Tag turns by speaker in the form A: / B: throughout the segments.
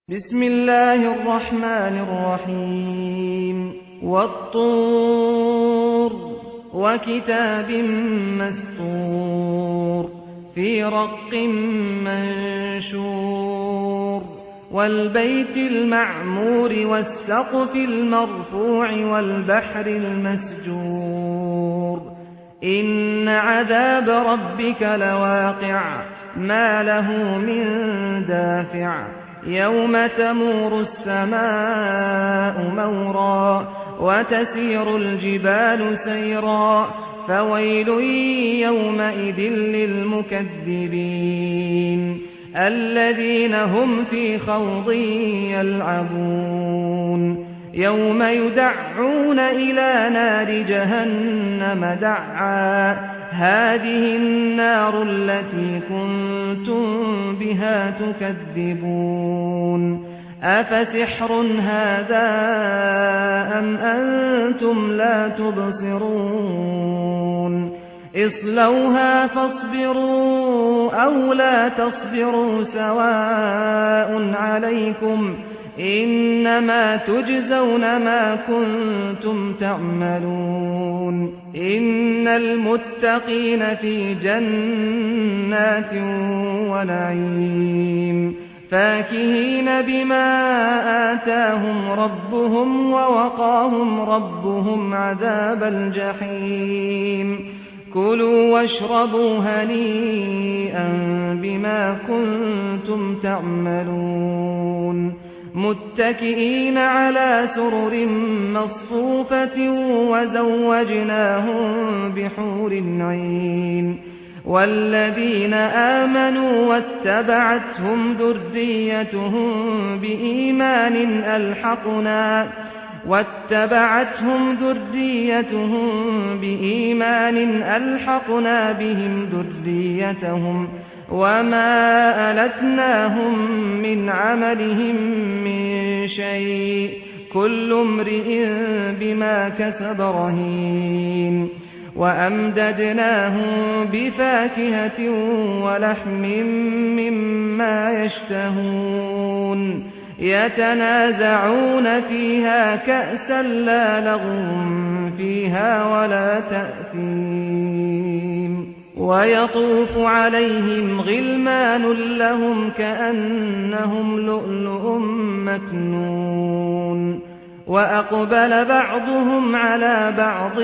A: بسم الله الرحمن الرحيم والطور وكتاب مسطور في رق منشور والبيت المعمور والسقف المرفوع والبحر المسجور إن عذاب ربك لواقع ما له من دافع يوم تمور السماء مورا وتسير الجبال سيرا فويل يومئذ للمكذبين الذين هم في خوض يلعبون يوم يدعون إلى نار جهنم دعا هذه النار التي كنتم بها تكذبون أفسحر هذا أم أنتم لا تبصرون اصلوها فاصبروا أو لا تصبروا سواء عليكم إنما تجزون ما كنتم تعملون إن المتقين في جنات ونعيم فاكهين بما آتاهم ربهم ووقاهم ربهم عذاب الجحيم كلوا واشربوا هنيئا بما كنتم تعملون متكئين على سرر مصفوفة وزوجناهم بحور عين والذين آمنوا واتبعتهم ذريتهم بإيمان ألحقنا بهم ذريتهم وما ألتناهم من عملهم من شيء كل امرئ بما كسب رهين وأمددناهم بفاكهة ولحم مما يشتهون يتنازعون فيها كأسا لا لغو فيها ولا تأثيم ويطوف عليهم غلمان لهم كأنهم لؤلؤ مكنون وأقبل بعضهم على بعض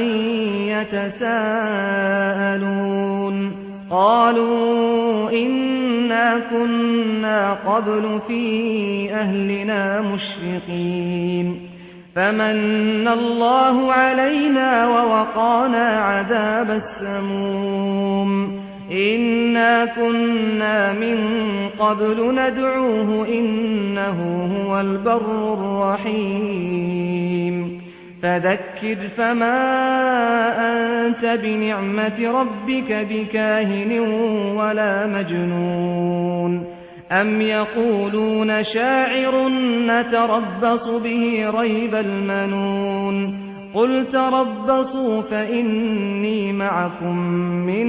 A: يتساءلون قالوا إنا كنا قبل في أهلنا مشفقين فمن الله علينا ووقانا عذاب السموم إنا كنا من قبل ندعوه إنه هو البر الرحيم فذكر فما أنت بنعمة ربك بكاهن ولا مجنون أم يقولون شاعر نتربص به ريب المنون قل تربصوا فإني معكم من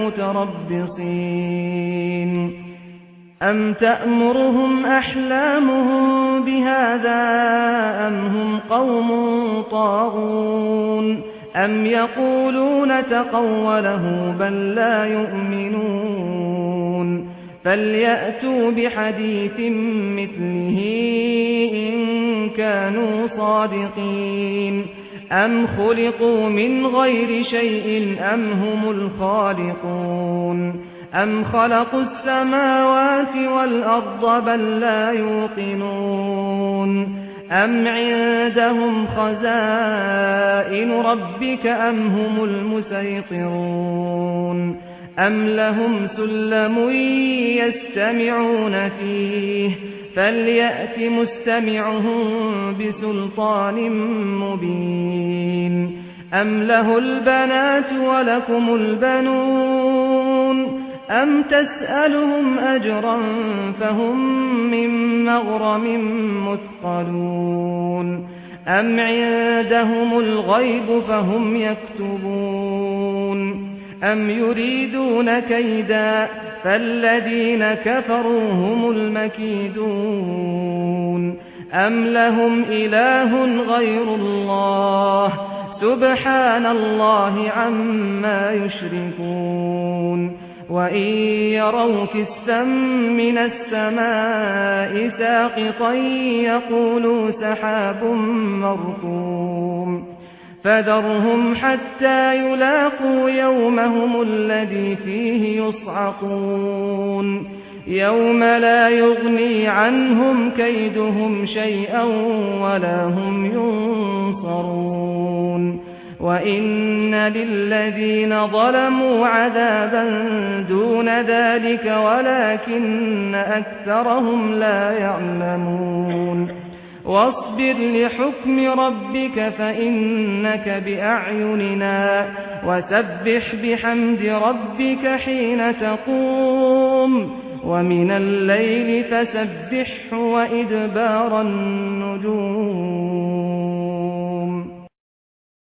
A: المتربصين أم تأمرهم أحلامهم بهذا أم هم قوم طاغون أم يقولون تقوله بل لا يؤمنون فليأتوا بحديث مثله إن كانوا صادقين أم خلقوا من غير شيء أم هم الخالقون أم خلقوا السماوات والأرض بل لا يوقنون أم عندهم خزائن ربك أم هم المسيطرون أم لهم سلم يستمعون فيه فليأت مستمعهم بسلطان مبين أم له البنات ولكم البنون أم تسألهم أجرا فهم من مغرم مثقلون أم عندهم الغيب فهم يكتبون أم يريدون كيدا فالذين كفروا هم المكيدون أَمْ لَهُمْ إِلَٰهٌ غَيْرُ اللَّهِ سُبْحَانَ اللَّهِ عَمَّا يُشْرِكُونَ وَإِن يَرَوْا كِسْفًا مِّنَ السَّمَاءِ سَاقِطًا يَقُولُوا سَحَابٌ مَّرْكُومٌ فَذَرْهُمْ حَتَّىٰ يُلَاقُوا يَوْمَهُمُ الَّذِي فِيهِ يُصْعَقُونَ يَوْمَ لَا يُغْنِي عَنْهُمْ كَيْدُهُمْ شَيْئًا وَلَا هُمْ يُنصَرُونَ وَإِنَّ لِلَّذِينَ ظَلَمُوا عَذَابًا دُونَ ذَٰلِكَ وَلَٰكِنَّ أَكْثَرَهُمْ لَا يَعْلَمُونَ وَاصْبِرْ لِحُكْمِ رَبِّكَ فَإِنَّكَ بِأَعْيُنِنَا وَسَبِّحْ بِحَمْدِ رَبِّكَ حِينَ تَقُومُ وَمِنَ اللَّيْلِ فَسَبِّحْهُ وَإِدْبَارَ النُّجُومِ